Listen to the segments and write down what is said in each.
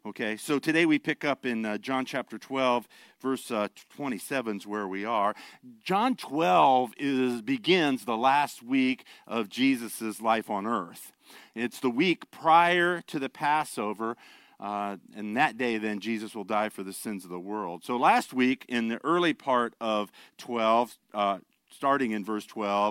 Okay, so today we pick up in John chapter 12, verse 27 is where we are. John 12 begins the last week of Jesus' life on earth. It's the week prior to the Passover, and that day then Jesus will die for the sins of the world. So last week in the early part of 12, starting in verse 12,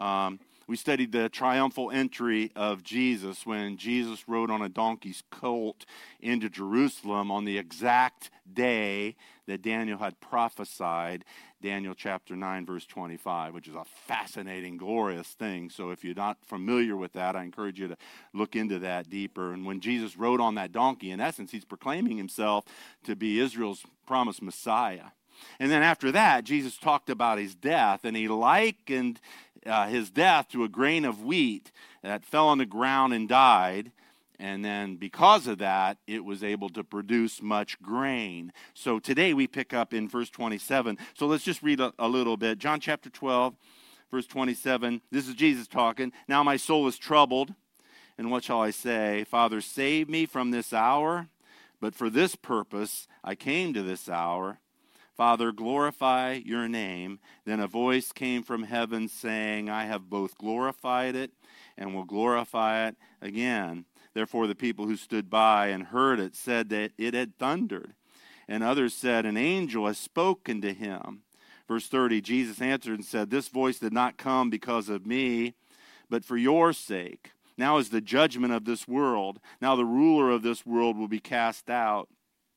we studied the triumphal entry of Jesus when Jesus rode on a donkey's colt into Jerusalem on the exact day that Daniel had prophesied, Daniel chapter 9, verse 25, which is a fascinating, glorious thing. So if you're not familiar with that, I encourage you to look into that deeper. And when Jesus rode on that donkey, in essence, he's proclaiming himself to be Israel's promised Messiah. And then after that, Jesus talked about his death, and he likened his death to a grain of wheat that fell on the ground and died. And then because of that, it was able to produce much grain. So today we pick up in verse 27. So let's just read a little bit. John chapter 12, verse 27. This is Jesus talking. Now my soul is troubled. And what shall I say? Father, save me from this hour. But for this purpose I came to this hour. Father, glorify your name. Then a voice came from heaven saying, I have both glorified it and will glorify it again. Therefore the people who stood by and heard it said that it had thundered. And others said, an angel has spoken to him. Verse 30, Jesus answered and said, this voice did not come because of me, but for your sake. Now is the judgment of this world. Now the ruler of this world will be cast out.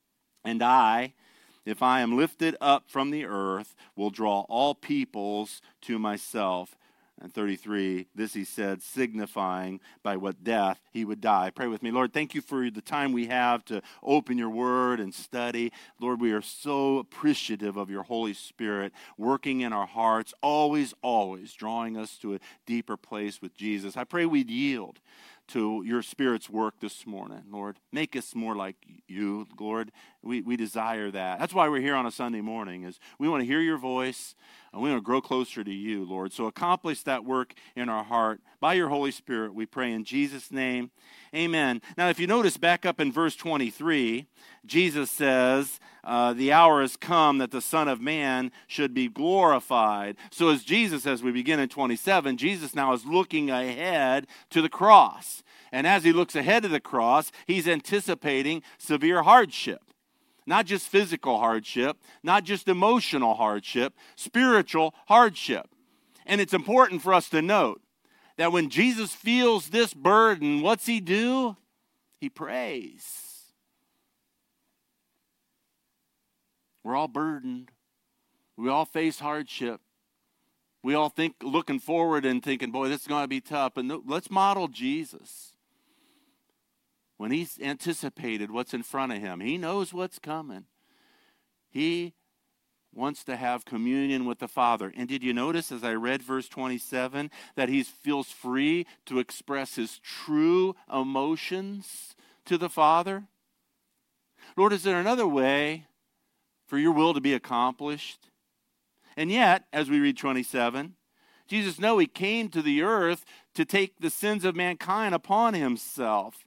And I, if I am lifted up from the earth, will draw all peoples to myself. And 33, this he said, signifying by what death he would die. Pray with me. Lord, thank you for the time we have to open your word and study. Lord, we are so appreciative of your Holy Spirit working in our hearts, always, always drawing us to a deeper place with Jesus. I pray we'd yield to your Spirit's work this morning, Lord. Make us more like you, Lord. We desire that. That's why we're here on a Sunday morning, is we want to hear your voice, and we want to grow closer to you, Lord. So accomplish that work in our heart. By your Holy Spirit, we pray in Jesus' name. Amen. Now, if you notice back up in verse 23, Jesus says, the hour has come that the Son of Man should be glorified. So as we begin in 27, Jesus now is looking ahead to the cross. And as he looks ahead to the cross, he's anticipating severe hardship. Not just physical hardship, not just emotional hardship, spiritual hardship. And it's important for us to note that when Jesus feels this burden, what's he do? He prays. We're all burdened. We all face hardship. We all think looking forward and thinking, boy, this is going to be tough. And let's model Jesus. When he's anticipated what's in front of him, he knows what's coming. He wants to have communion with the Father. And did you notice as I read verse 27 that he feels free to express his true emotions to the Father? Lord, is there another way for your will to be accomplished? And yet, as we read 27, Jesus knows he came to the earth to take the sins of mankind upon himself.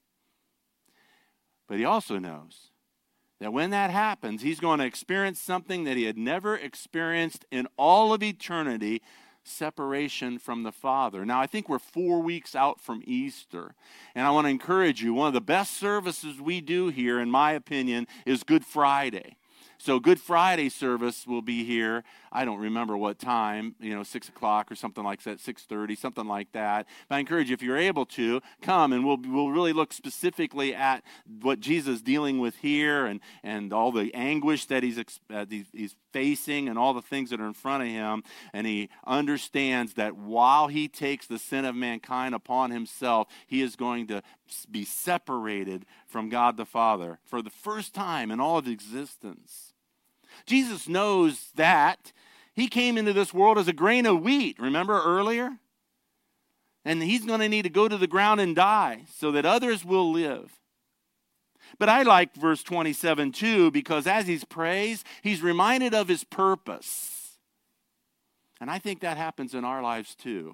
But he also knows that when that happens, he's going to experience something that he had never experienced in all of eternity, separation from the Father. Now, I think we're 4 weeks out from Easter, and I want to encourage you, one of the best services we do here, in my opinion, is Good Friday. So Good Friday service will be here. I don't remember what time, 6 o'clock or something like that, 6:30, something like that. But I encourage you, if you're able to, come and we'll really look specifically at what Jesus is dealing with here and all the anguish that he's facing and all the things that are in front of him. And he understands that while he takes the sin of mankind upon himself, he is going to be separated from God the Father for the first time in all of existence. Jesus knows that he came into this world as a grain of wheat, remember earlier? And he's going to need to go to the ground and die so that others will live. But I like verse 27 too, because as he prays, he's reminded of his purpose. And I think that happens in our lives too.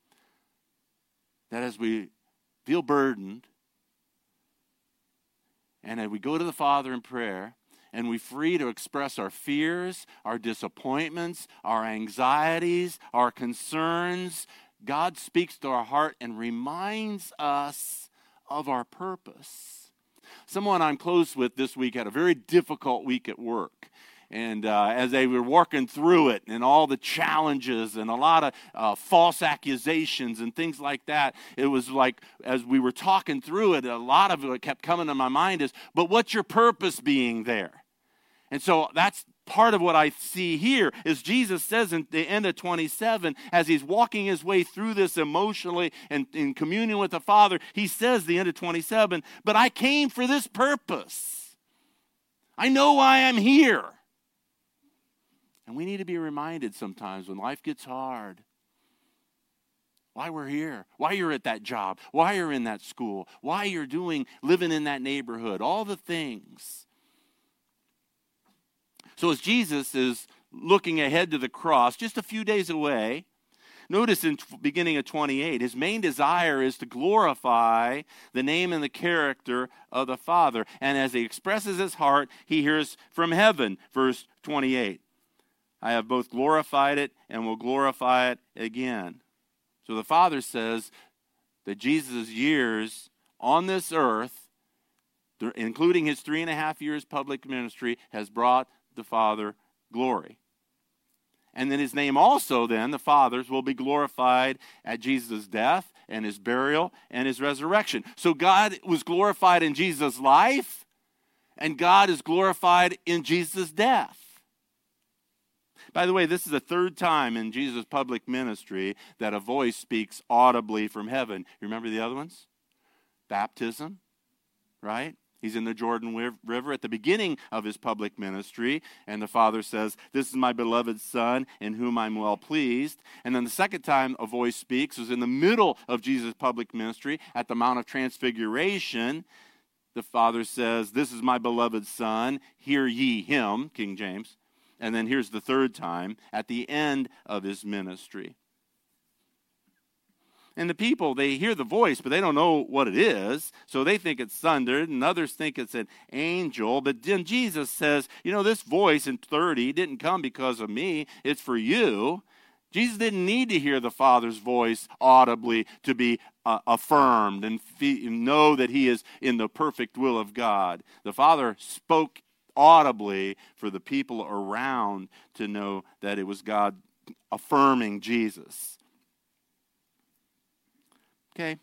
That as we feel burdened, And as we go to the Father in prayer, and we're free to express our fears, our disappointments, our anxieties, our concerns, God speaks to our heart and reminds us of our purpose. Someone I'm close with this week had a very difficult week at work. And as they were working through it and all the challenges and a lot of false accusations and things like that, it was like as we were talking through it, a lot of it kept coming to my mind is, but what's your purpose being there? And so that's part of what I see here is Jesus says in the end of 27, as he's walking his way through this emotionally and in communion with the Father, he says the end of 27, but I came for this purpose. I know why I'm here. And we need to be reminded sometimes when life gets hard, why we're here, why you're at that job, why you're in that school, why you're living in that neighborhood, all the things. So as Jesus is looking ahead to the cross, just a few days away, notice in beginning of 28, his main desire is to glorify the name and the character of the Father. And as he expresses his heart, he hears from heaven, verse 28. I have both glorified it and will glorify it again. So the Father says that Jesus' years on this earth, including his 3.5 years public ministry, has brought the Father glory. And then his name also then, the Father's, will be glorified at Jesus' death and his burial and his resurrection. So God was glorified in Jesus' life, and God is glorified in Jesus' death. By the way, this is the third time in Jesus' public ministry that a voice speaks audibly from heaven. You remember the other ones? Baptism, right? He's in the Jordan River at the beginning of his public ministry, and the Father says, this is my beloved Son in whom I'm well pleased. And then the second time a voice speaks is in the middle of Jesus' public ministry at the Mount of Transfiguration. The Father says, this is my beloved Son, hear ye him, King James. And then here's the third time at the end of his ministry. And the people, they hear the voice, but they don't know what it is. So they think it's thunder, and others think it's an angel. But then Jesus says, this voice in 30 didn't come because of me. It's for you. Jesus didn't need to hear the Father's voice audibly to be affirmed and know that he is in the perfect will of God. The Father spoke audibly for the people around to know that it was God affirming Jesus. Okay.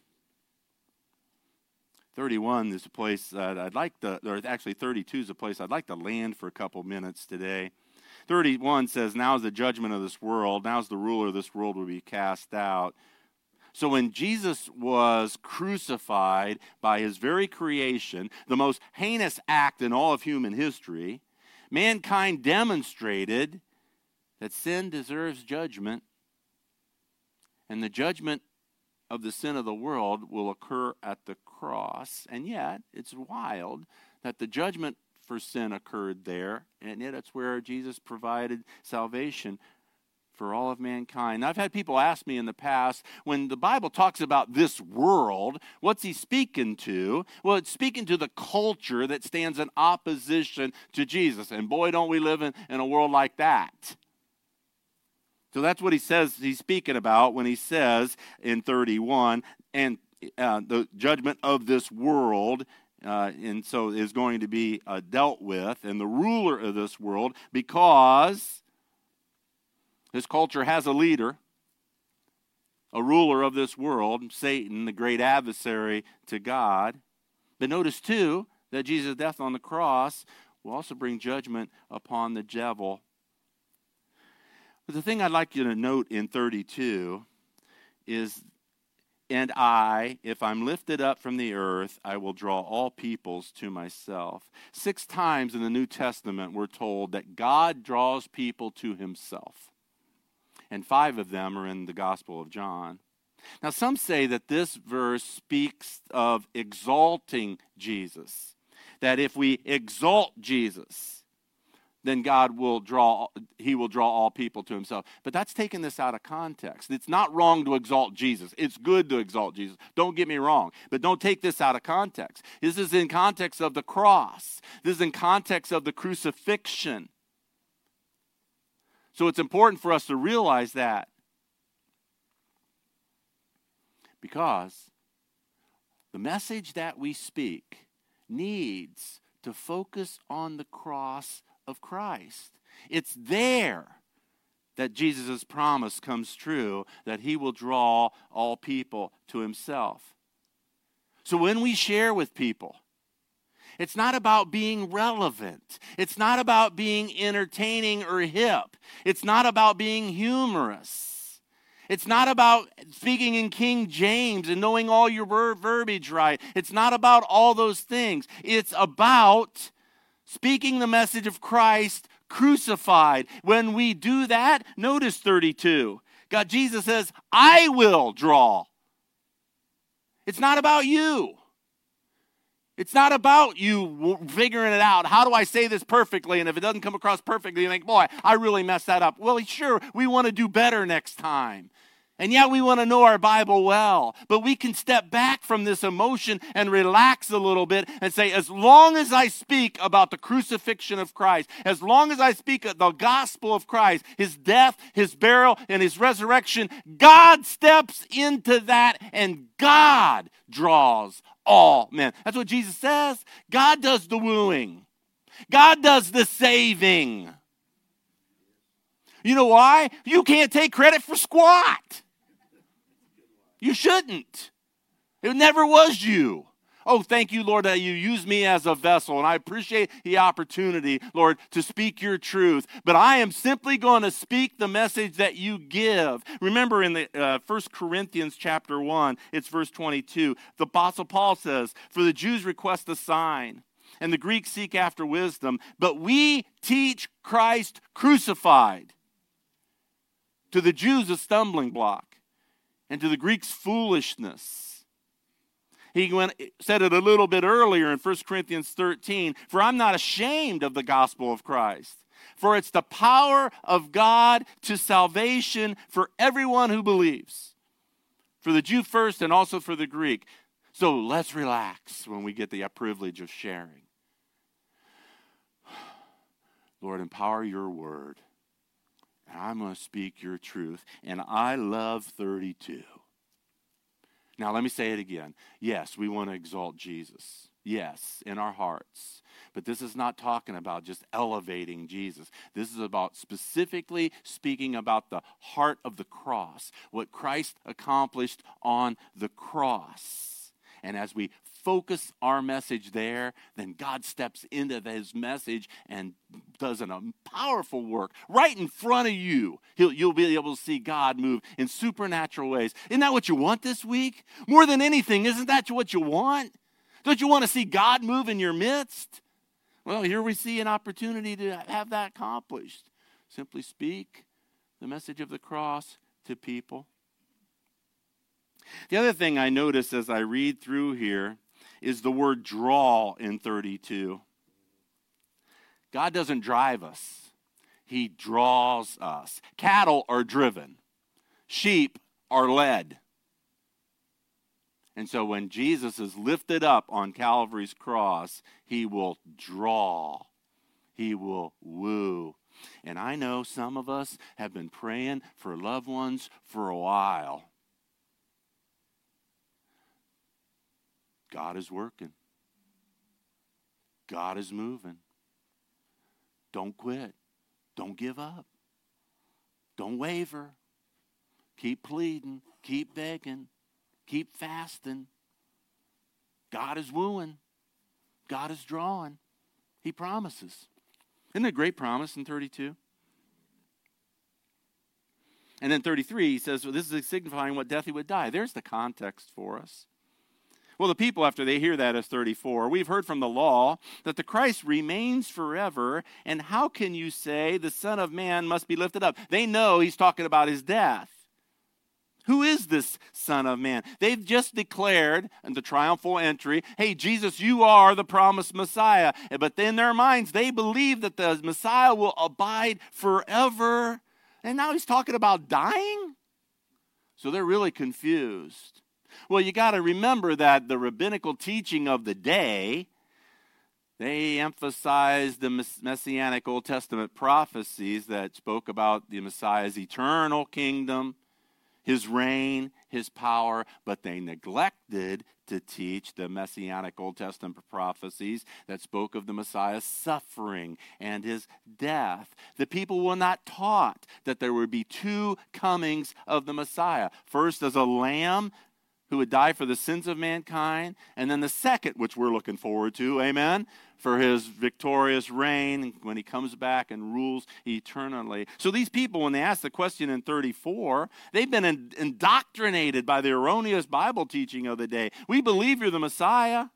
31 is a place that I'd like or actually 32 is a place I'd like to land for a couple minutes today. 31 says, now is the judgment of this world. Now is the ruler of this world will be cast out. So when Jesus was crucified by his very creation, the most heinous act in all of human history, mankind demonstrated that sin deserves judgment, and the judgment of the sin of the world will occur at the cross. And yet, it's wild that the judgment for sin occurred there, and yet it's where Jesus provided salvation for all of mankind. Now, I've had people ask me in the past, when the Bible talks about this world, what's he speaking to? Well, it's speaking to the culture that stands in opposition to Jesus. And boy, don't we live in a world like that. So that's what he says he's speaking about when he says in 31, and the judgment of this world, and so is going to be dealt with, and the ruler of this world, because this culture has a leader, a ruler of this world, Satan, the great adversary to God. But notice, too, that Jesus' death on the cross will also bring judgment upon the devil. But the thing I'd like you to note in 32 is, and I, if I'm lifted up from the earth, I will draw all peoples to myself. 6 times in the New Testament we're told that God draws people to himself. And 5 of them are in the Gospel of John. Now, some say that this verse speaks of exalting Jesus. That if we exalt Jesus, then he will draw all people to himself. But that's taking this out of context. It's not wrong to exalt Jesus. It's good to exalt Jesus. Don't get me wrong. But don't take this out of context. This is in context of the cross. This is in context of the crucifixion. So it's important for us to realize that. Because the message that we speak needs to focus on the cross of Christ. It's there that Jesus' promise comes true, that he will draw all people to himself. So when we share with people, it's not about being relevant. It's not about being entertaining or hip. It's not about being humorous. It's not about speaking in King James and knowing all your verbiage right. It's not about all those things. It's about speaking the message of Christ crucified. When we do that, notice 32. Jesus says, I will draw. It's not about you. It's not about you figuring it out. How do I say this perfectly? And if it doesn't come across perfectly, you think, boy, I really messed that up. Well, sure, we want to do better next time. And yeah, we want to know our Bible well, but we can step back from this emotion and relax a little bit and say, as long as I speak about the crucifixion of Christ, as long as I speak of the gospel of Christ, his death, his burial, and his resurrection, God steps into that and God draws all men. That's what Jesus says. God does the wooing. God does the saving. You know why? You can't take credit for squat. You shouldn't. It never was you. Oh, thank you, Lord, that you use me as a vessel, and I appreciate the opportunity, Lord, to speak your truth. But I am simply going to speak the message that you give. Remember in the 1 Corinthians chapter 1, it's verse 22. The Apostle Paul says, for the Jews request a sign, and the Greeks seek after wisdom, but we teach Christ crucified. To the Jews, a stumbling block, and to the Greeks, foolishness. He said it a little bit earlier in 1 Corinthians 13, for I'm not ashamed of the gospel of Christ, for it's the power of God to salvation for everyone who believes, for the Jew first and also for the Greek. So let's relax when we get the privilege of sharing. Lord, empower your word. And I'm going to speak your truth. And I love 32. Now, let me say it again. Yes, we want to exalt Jesus. Yes, in our hearts. But this is not talking about just elevating Jesus. This is about specifically speaking about the heart of the cross, what Christ accomplished on the cross. And as we focus our message there, then God steps into his message and does a powerful work right in front of you. You'll be able to see God move in supernatural ways. Isn't that what you want this week? More than anything, isn't that what you want? Don't you want to see God move in your midst? Well, here we see an opportunity to have that accomplished. Simply speak the message of the cross to people. The other thing I notice as I read through here is the word draw in 32. God doesn't drive us. He draws us. Cattle are driven. Sheep are led. And so when Jesus is lifted up on Calvary's cross, he will draw. He will woo. And I know some of us have been praying for loved ones for a while. God is working. God is moving. Don't quit. Don't give up. Don't waver. Keep pleading. Keep begging. Keep fasting. God is wooing. God is drawing. He promises. Isn't it a great promise in 32? And then 33, he says, well, this is signifying what death he would die. There's the context for us. Well, the people, after they hear that, as 34, we've heard from the law that the Christ remains forever, and how can you say the Son of Man must be lifted up? They know he's talking about his death. Who is this Son of Man? They've just declared in the triumphal entry, hey, Jesus, you are the promised Messiah. But in their minds, they believe that the Messiah will abide forever. And now he's talking about dying? So they're really confused. Well, you got to remember that the rabbinical teaching of the day, they emphasized the Messianic Old Testament prophecies that spoke about the Messiah's eternal kingdom, his reign, his power, but they neglected to teach the Messianic Old Testament prophecies that spoke of the Messiah's suffering and his death. The people were not taught that there would be two comings of the Messiah. First as a lamb who would die for the sins of mankind, and then the second, which we're looking forward to, amen, for his victorious reign when he comes back and rules eternally. So these people, when they ask the question in 34, they've been indoctrinated by the erroneous Bible teaching of the day. We believe you're the Messiah,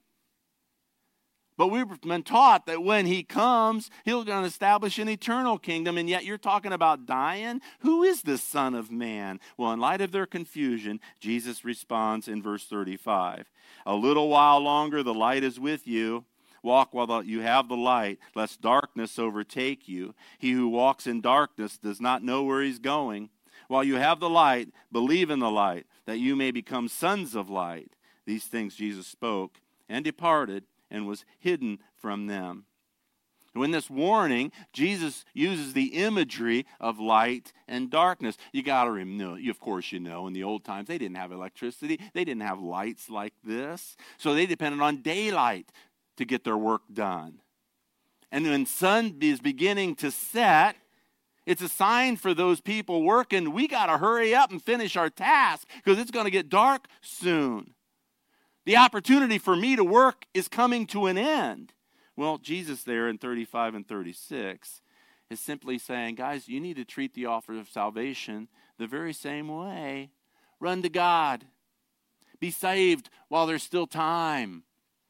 but we've been taught that when he comes, he'll going to establish an eternal kingdom, and yet you're talking about dying? Who is this Son of Man? Well, in light of their confusion, Jesus responds in verse 35. A little while longer the light is with you. Walk while you have the light, lest darkness overtake you. He who walks in darkness does not know where he's going. While you have the light, believe in the light, that you may become sons of light. These things Jesus spoke and departed, and was hidden from them. And in this warning, Jesus uses the imagery of light and darkness. You got to know, of course you know, in the old times, they didn't have electricity. They didn't have lights like this. So they depended on daylight to get their work done. And when sun is beginning to set, it's a sign for those people working, we got to hurry up and finish our task because it's going to get dark soon. The opportunity for me to work is coming to an end. Well, Jesus there in 35 and 36 is simply saying, guys, you need to treat the offer of salvation the very same way. Run to God. Be saved while there's still time.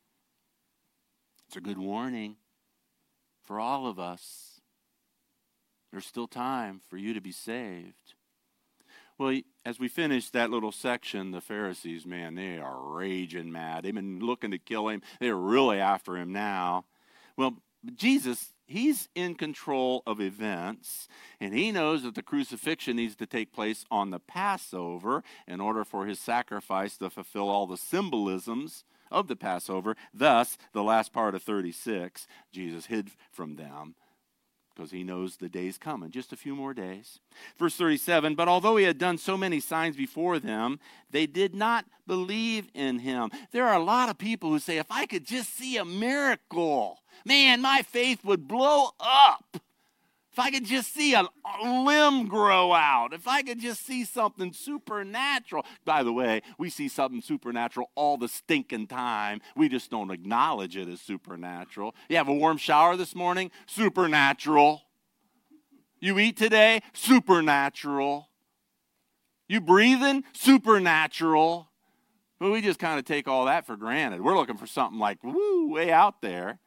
It's a good warning for all of us. There's still time for you to be saved. Well, as we finish that little section, the Pharisees, man, they are raging mad. They've been looking to kill him. They're really after him now. Well, Jesus, he's in control of events, and he knows that the crucifixion needs to take place on the Passover in order for his sacrifice to fulfill all the symbolisms of the Passover. Thus, the last part of 36, Jesus hid from them, because he knows the day's coming, just a few more days. Verse 37, but although he had done so many signs before them, they did not believe in him. There are a lot of people who say, if I could just see a miracle, man, my faith would blow up. If I could just see a limb grow out, if I could just see something supernatural. By the way, we see something supernatural all the stinking time. We just don't acknowledge it as supernatural. You have a warm shower this morning? Supernatural. You eat today? Supernatural. You breathing? Supernatural. But we just kind of take all that for granted. We're looking for something like, woo, way out there.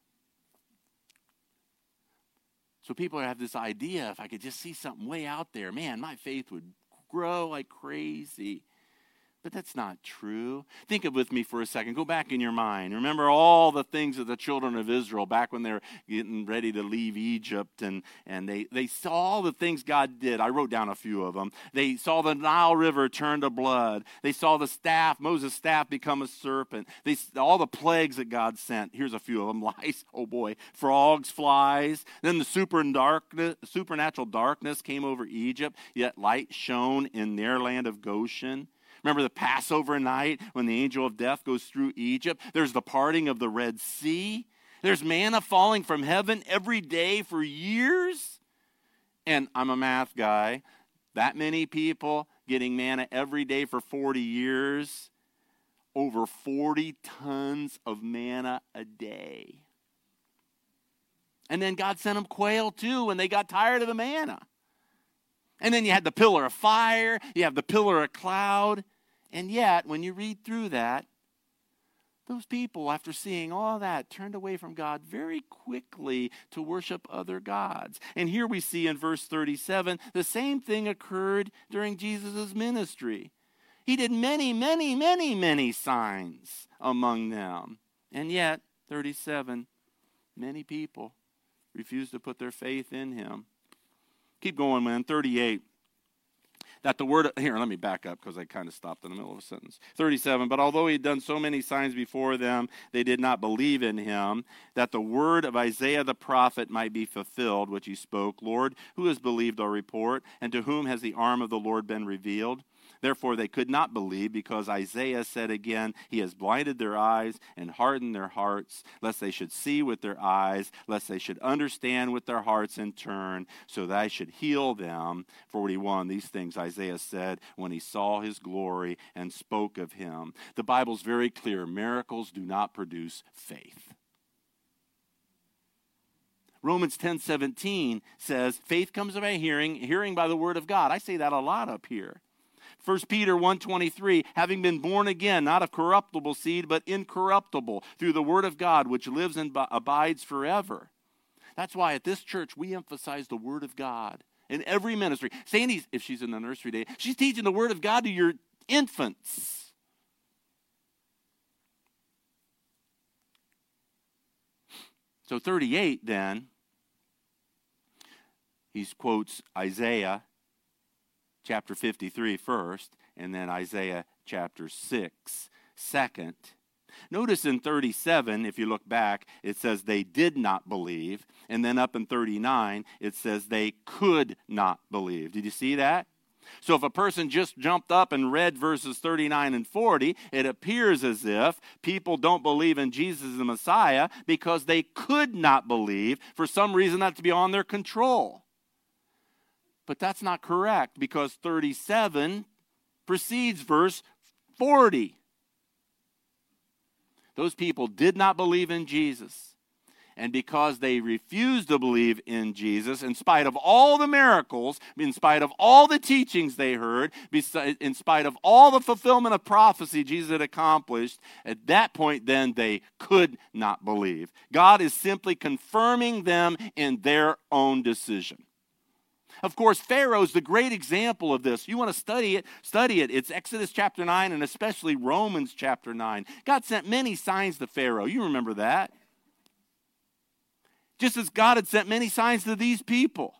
So people have this idea, if I could just see something way out there, man, my faith would grow like crazy. But that's not true. Think of with me for a second. Go back in your mind. Remember all the things of the children of Israel back when they were getting ready to leave Egypt, and they saw all the things God did. I wrote down a few of them. They saw the Nile River turn to blood. They saw the staff, Moses' staff, become a serpent. All the plagues that God sent. Here's a few of them. Lice, oh boy, frogs, flies. Then the supernatural darkness came over Egypt, yet light shone in their land of Goshen. Remember the Passover night when the angel of death goes through Egypt? There's the parting of the Red Sea. There's manna falling from heaven every day for years. And I'm a math guy. That many people getting manna every day for 40 years. Over 40 tons of manna a day. And then God sent them quail too when they got tired of the manna. And then you had the pillar of fire. You have the pillar of cloud. And yet, when you read through that, Those people, after seeing all that, turned away from God very quickly to worship other gods. And here we see in verse 37, the same thing occurred during Jesus' ministry. He did many, many, many, many signs among them. And yet, 37, many people refused to put their faith in him. Keep going, man. 38. That the word, here, let me back up because I kind of stopped in the middle of a sentence. 37, but although he had done so many signs before them, they did not believe in him, that the word of Isaiah the prophet might be fulfilled, which he spoke. Lord, who has believed our report, and to whom has the arm of the Lord been revealed? Therefore they could not believe, because Isaiah said again, he has blinded their eyes and hardened their hearts, lest they should see with their eyes, lest they should understand with their hearts and turn, so that I should heal them. 41, these things Isaiah said when he saw his glory and spoke of him. The Bible's very clear. Miracles do not produce faith. Romans 10:17 says, faith comes by hearing, hearing by the word of God. I say that a lot up here. 1 Peter 1:23, having been born again, not of corruptible seed, but incorruptible, through the word of God, which lives and abides forever. That's why at this church we emphasize the word of God in every ministry. Sandy, if she's in the nursery day, she's teaching the word of God to your infants. So 38 then, he quotes Isaiah chapter 53 first, and then Isaiah chapter 6 second. Notice in 37, if you look back, it says they did not believe. And then up in 39, it says they could not believe. Did you see that? So if a person just jumped up and read verses 39 and 40, it appears as if people don't believe in Jesus as the Messiah because they could not believe. For some reason, that's beyond their control. But that's not correct, because 37 precedes verse 40. Those people did not believe in Jesus. And because they refused to believe in Jesus, in spite of all the miracles, in spite of all the teachings they heard, in spite of all the fulfillment of prophecy Jesus had accomplished, at that point then they could not believe. God is simply confirming them in their own decision. Of course, Pharaoh's the great example of this. You want to study it, study it. It's Exodus chapter 9 and especially Romans chapter 9. God sent many signs to Pharaoh. You remember that. Just as God had sent many signs to these people.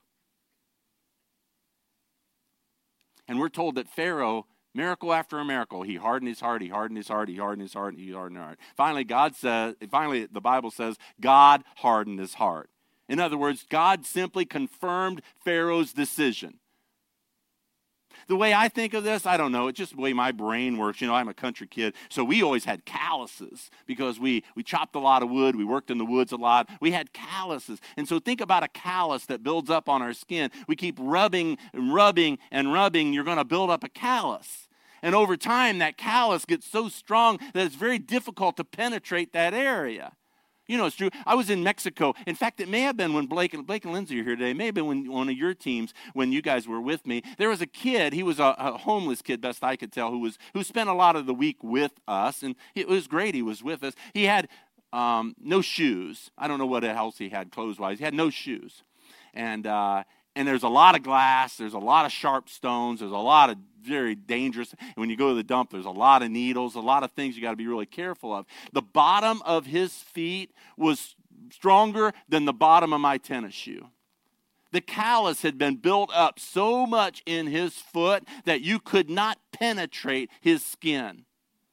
And we're told that Pharaoh, miracle after miracle, he hardened his heart, he hardened his heart, he hardened his heart, he hardened his heart. Finally, the Bible says God hardened his heart. In other words, God simply confirmed Pharaoh's decision. The way I think of this, I don't know, it's just the way my brain works. You know, I'm a country kid, so we always had calluses because we chopped a lot of wood, we worked in the woods a lot. We had calluses. And so think about a callus that builds up on our skin. We keep rubbing and rubbing and rubbing, you're going to build up a callus. And over time, that callus gets so strong that it's very difficult to penetrate that area. You know, it's true. I was in Mexico. In fact, it may have been when Blake and Lindsay are here today. It may have been when one of your teams, when you guys were with me. There was a kid. He was a homeless kid, best I could tell, who spent a lot of the week with us. And it was great. He was with us. He had no shoes. I don't know what else he had clothes-wise. He had no shoes. And there's a lot of glass. There's a lot of sharp stones. There's a lot of very dangerous. And when you go to the dump, there's a lot of needles, a lot of things you got to be really careful of. The bottom of his feet was stronger than the bottom of my tennis shoe. The callus had been built up so much in his foot that you could not penetrate his skin.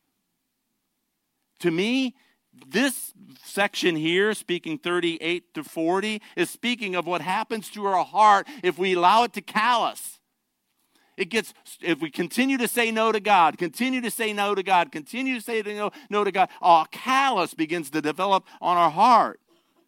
To me, this section here, speaking 38 to 40, is speaking of what happens to our heart if we allow it to callous. If we continue to say no to God, continue to say no to God, continue to say no to God, a callus begins to develop on our heart.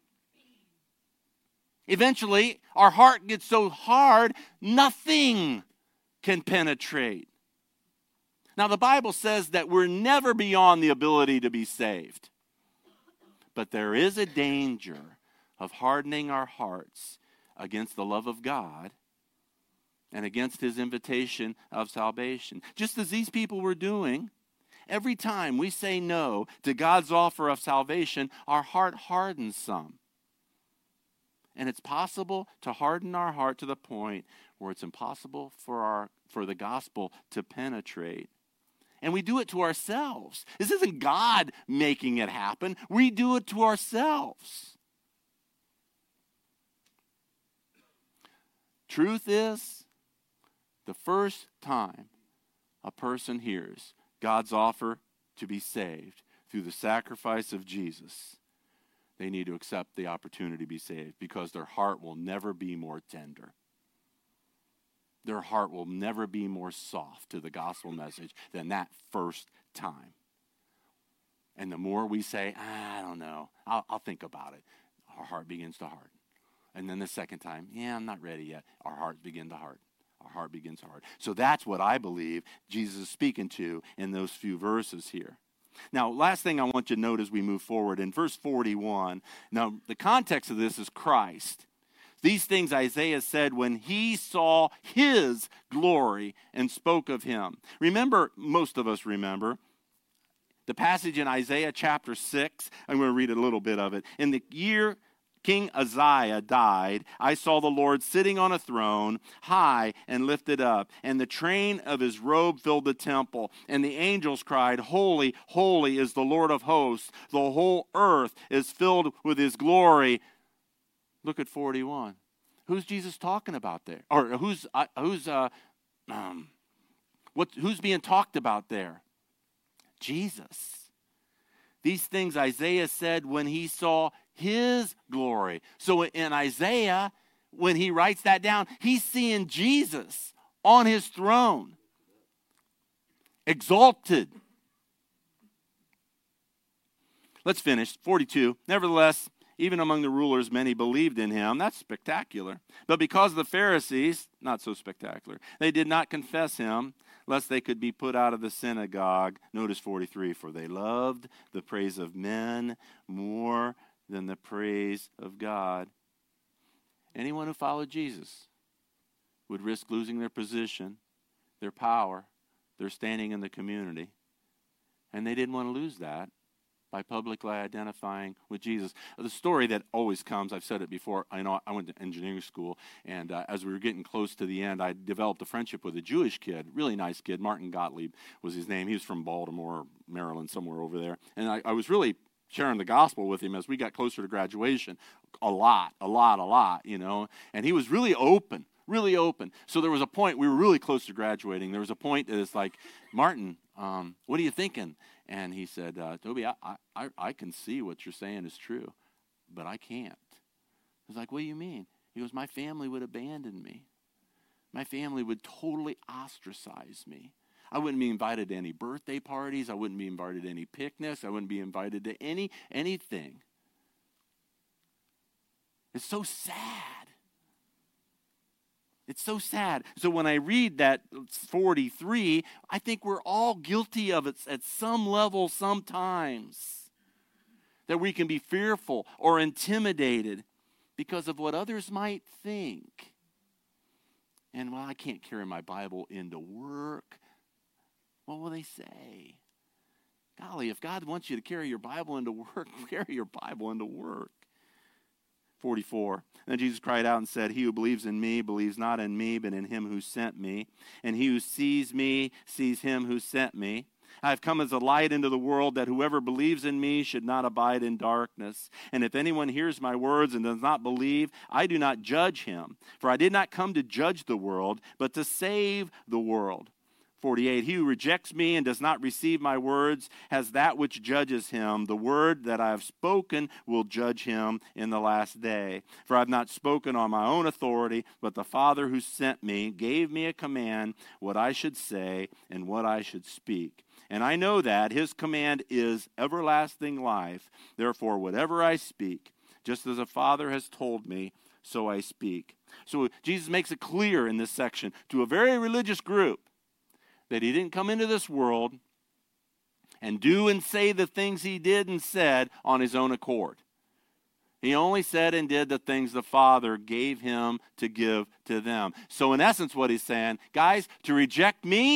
Eventually, our heart gets so hard, nothing can penetrate. Now, the Bible says that we're never beyond the ability to be saved. But there is a danger of hardening our hearts against the love of God and against his invitation of salvation. Just as these people were doing, every time we say no to God's offer of salvation, our heart hardens some. And it's possible to harden our heart to the point where it's impossible for the gospel to penetrate. And we do it to ourselves. This isn't God making it happen. We do it to ourselves. Truth is, the first time a person hears God's offer to be saved through the sacrifice of Jesus, they need to accept the opportunity to be saved, because their heart will never be more tender. Their heart will never be more soft to the gospel message than that first time. And the more we say, I don't know, I'll think about it, our heart begins to harden. And then the second time, I'm not ready yet, our hearts begin to harden. Our heart begins to harden. So that's what I believe Jesus is speaking to in those few verses here. Now, last thing I want you to note as we move forward, in verse 41, now the context of this is Christ. These things Isaiah said when he saw his glory and spoke of him. Remember, most of us remember, the passage in Isaiah chapter 6. I'm going to read a little bit of it. In the year King Uzziah died, I saw the Lord sitting on a throne, high and lifted up, and the train of his robe filled the temple. And the angels cried, Holy, holy is the Lord of hosts. The whole earth is filled with his glory. Look at 41. Who's Jesus talking about there? Or who's being talked about there? Jesus. These things Isaiah said when he saw his glory. So in Isaiah, when he writes that down, he's seeing Jesus on his throne, exalted. Let's finish. 42. Nevertheless, even among the rulers, many believed in him. That's spectacular. But because of the Pharisees, not so spectacular, they did not confess him, lest they could be put out of the synagogue. Notice 43. For they loved the praise of men more than the praise of God. Anyone who followed Jesus would risk losing their position, their power, their standing in the community. And they didn't want to lose that by publicly identifying with Jesus. The story that always comes, I've said it before, I went to engineering school, and as we were getting close to the end, I developed a friendship with a Jewish kid, really nice kid. Martin Gottlieb was his name. He was from Baltimore, Maryland, somewhere over there. And I was really sharing the gospel with him as we got closer to graduation, a lot, and he was really open. So there was a point, we were really close to graduating. There was a point that it's like, Martin, what are you thinking? And he said, Toby, I can see what you're saying is true, but I can't. I was like, what do you mean? He goes, my family would abandon me. My family would totally ostracize me. I wouldn't be invited to any birthday parties. I wouldn't be invited to any picnics. I wouldn't be invited to anything. It's so sad. It's so sad. So when I read that 43, I think we're all guilty of it at some level sometimes. That we can be fearful or intimidated because of what others might think. And, I can't carry my Bible into work. What will they say? Golly, if God wants you to carry your Bible into work, carry your Bible into work. 44. Then Jesus cried out and said, he who believes in me believes not in me, but in him who sent me. And he who sees me sees him who sent me. I have come as a light into the world, that whoever believes in me should not abide in darkness. And if anyone hears my words and does not believe, I do not judge him. For I did not come to judge the world, but to save the world. 48, he who rejects me and does not receive my words has that which judges him. The word that I have spoken will judge him in the last day. For I have not spoken on my own authority, but the Father who sent me gave me a command what I should say and what I should speak. And I know that his command is everlasting life. Therefore, whatever I speak, just as the Father has told me, so I speak. So Jesus makes it clear in this section to a very religious group that he didn't come into this world and do and say the things he did and said on his own accord. He only said and did the things the Father gave him to give to them. So in essence, what he's saying, guys, to reject me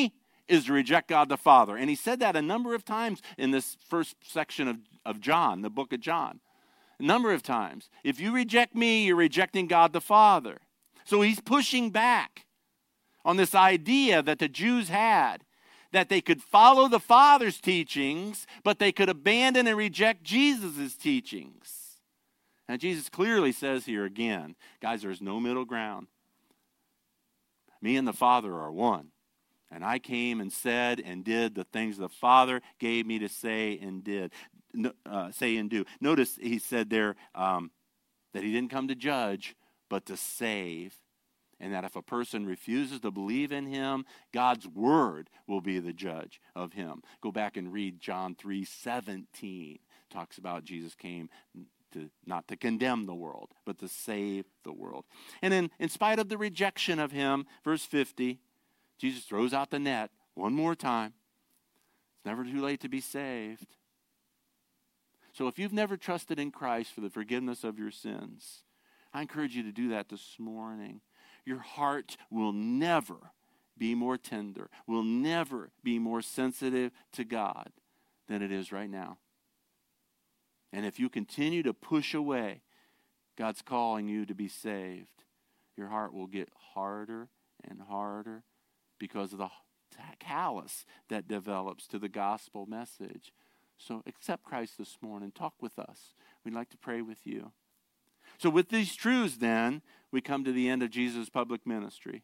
is to reject God the Father. And he said that a number of times in this first section of John, the book of John. A number of times. If you reject me, you're rejecting God the Father. So he's pushing back on this idea that the Jews had, that they could follow the Father's teachings, but they could abandon and reject Jesus' teachings. And Jesus clearly says here again, guys, there's no middle ground. Me and the Father are one. And I came and said and did the things the Father gave me to say and do. Notice he said there that he didn't come to judge, but to save. And that if a person refuses to believe in him, God's word will be the judge of him. Go back and read John 3:17. Talks about Jesus came not to condemn the world, but to save the world. And in spite of the rejection of him, verse 50, Jesus throws out the net one more time. It's never too late to be saved. So if you've never trusted in Christ for the forgiveness of your sins, I encourage you to do that this morning. Your heart will never be more tender, will never be more sensitive to God than it is right now. And if you continue to push away God's calling you to be saved, your heart will get harder and harder because of the callous that develops to the gospel message. So accept Christ this morning. Talk with us. We'd like to pray with you. So with these truths then, we come to the end of Jesus' public ministry.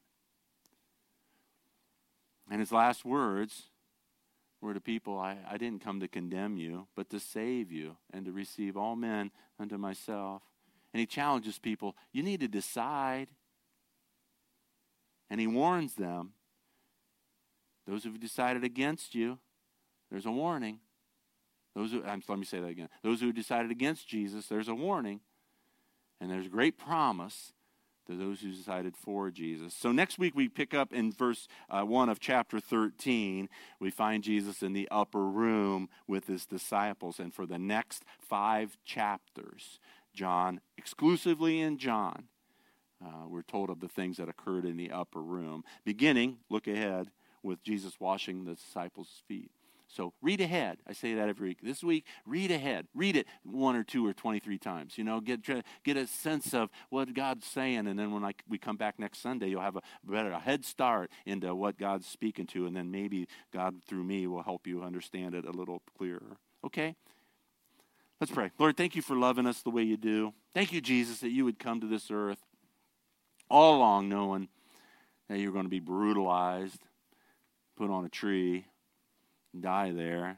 And his last words were to people, I didn't come to condemn you, but to save you and to receive all men unto myself. And he challenges people, you need to decide. And he warns them, those who've decided against you, there's a warning. Let me say that again. Those who decided against Jesus, there's a warning. And there's great promise to those who decided for Jesus. So next week we pick up in verse 1 of chapter 13. We find Jesus in the upper room with his disciples. And for the next 5 chapters, exclusively in John, we're told of the things that occurred in the upper room. Beginning, look ahead, with Jesus washing the disciples' feet. So read ahead. I say that every week. This week, read ahead. Read it 1 or 2 or 23 times. Get a sense of what God's saying. And then when we come back next Sunday, you'll have a head start into what God's speaking to. And then maybe God, through me, will help you understand it a little clearer. Okay? Let's pray. Lord, thank you for loving us the way you do. Thank you, Jesus, that you would come to this earth all along knowing that you're going to be brutalized, put on a tree, die there.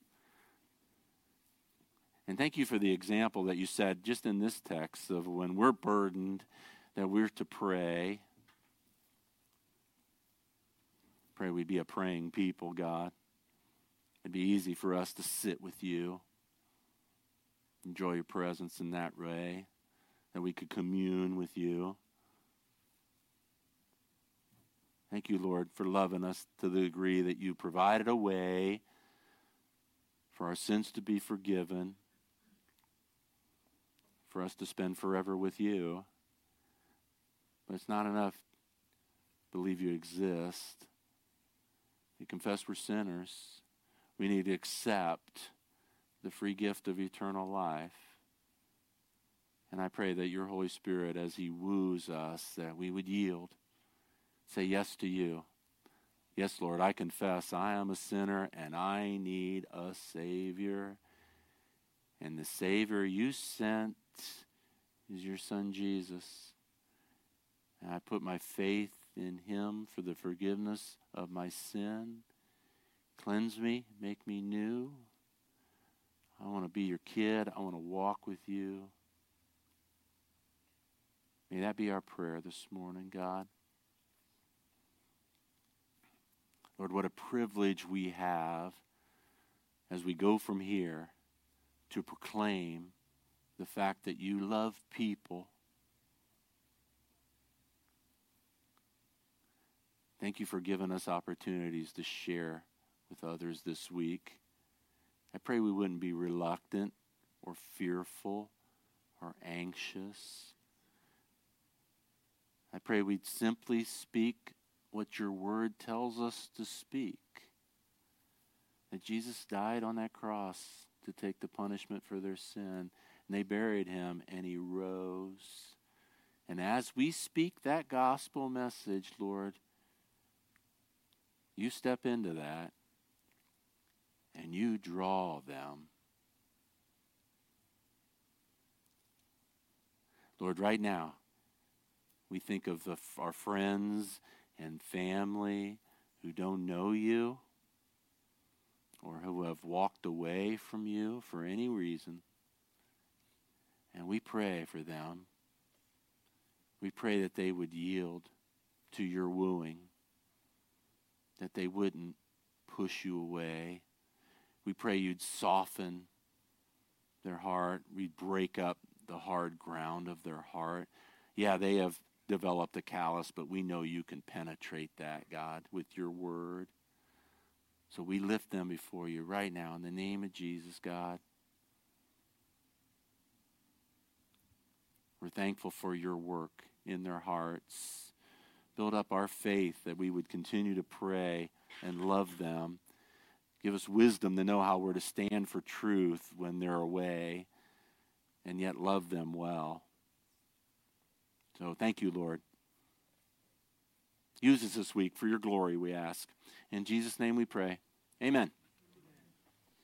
And thank you for the example that you said just in this text of when we're burdened, that we're to pray. Pray we'd be a praying people, God. It'd be easy for us to sit with you, enjoy your presence in that way, that we could commune with you. Thank you, Lord, for loving us to the degree that you provided a way for our sins to be forgiven, for us to spend forever with you. But it's not enough to believe you exist. We confess we're sinners. We need to accept the free gift of eternal life. And I pray that your Holy Spirit, as he woos us, that we would yield. Say yes to you. Yes, Lord, I confess I am a sinner and I need a Savior. And the Savior you sent is your Son, Jesus. And I put my faith in him for the forgiveness of my sin. Cleanse me, make me new. I want to be your kid. I want to walk with you. May that be our prayer this morning, God. Lord, what a privilege we have as we go from here to proclaim the fact that you love people. Thank you for giving us opportunities to share with others this week. I pray we wouldn't be reluctant or fearful or anxious. I pray we'd simply speak what your word tells us to speak. that Jesus died on that cross to take the punishment for their sin. And they buried him, and he rose. And as we speak that gospel message, Lord, you step into that, and you draw them. Lord, right now, we think of our friends and family who don't know you or who have walked away from you for any reason. And we pray for them. We pray that they would yield to your wooing, that they wouldn't push you away. We pray you'd soften their heart. We'd break up the hard ground of their heart. Yeah, they have developed a callus, but we know you can penetrate that, God, with your word. So we lift them before you right now in the name of Jesus, God. We're thankful for your work in their hearts. Build up our faith that we would continue to pray and love them. Give us wisdom to know how we're to stand for truth when they're away and yet love them well. So thank you, Lord. Use us this week for your glory, we ask. In Jesus' name we pray. Amen.